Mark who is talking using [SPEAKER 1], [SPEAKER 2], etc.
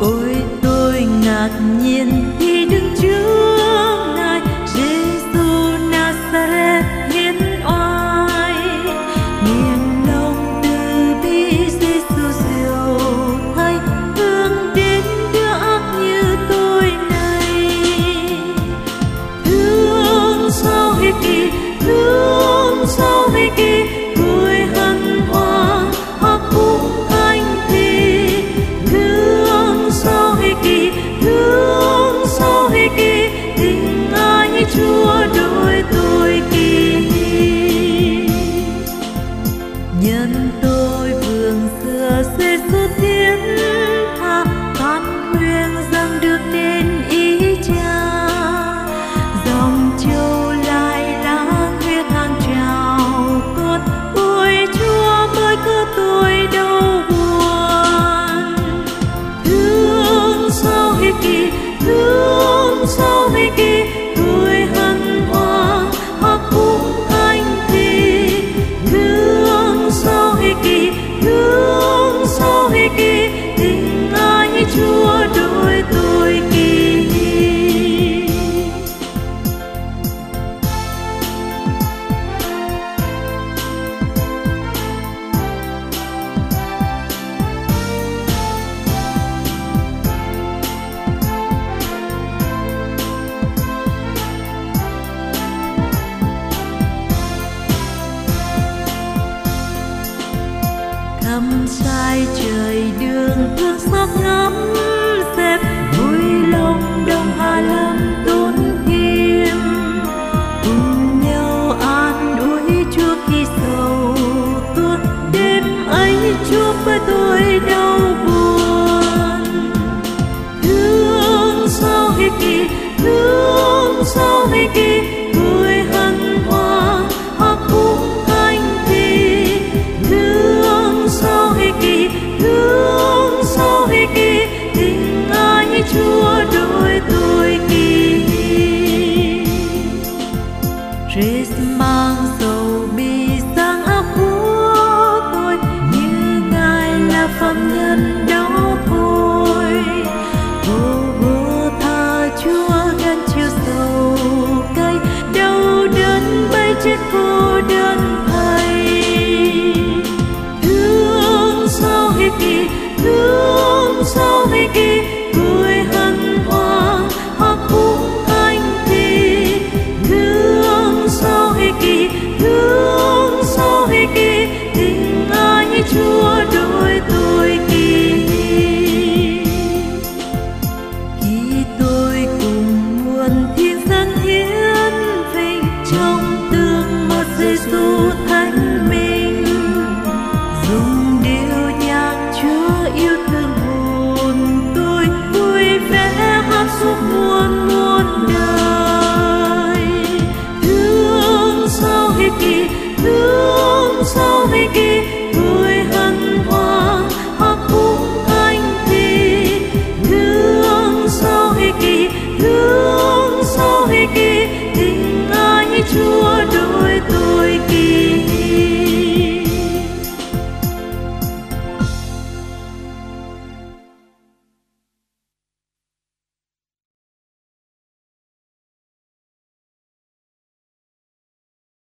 [SPEAKER 1] Ôi tôi ngạc nhiên khi đứng trước Ngài Giêsu Nazareth hiến oai, miền lòng từ bi Giêsu diệu thay thương đến đứa ác như tôi này. Thương sao hết kỳ, thương sao hết kỳ, cười hân hoan hát khúc thanh thì. Thương sao hết kỳ, thương sao hết kỳ, tình ái Chúa đôi tôi kỳ. Nhân tôi vương xưa Giêsu thiên tha, than khuyên rằng được đến ý Cha. Dòng châu lại lá huyết hàng trào tuôn, ôi Chúa mới cứu tôi đâu buồn. Thương sao hết kỳ, thương sao hết kỳ, cười hân hoan hát khúc thanh thì. Thương sao hết kỳ, thương sao hết kỳ, tình ái Chúa đôi tôi kỳ. Thăm sai trời đường thương xót ngắm xếp vui lòng đông Hà Lan.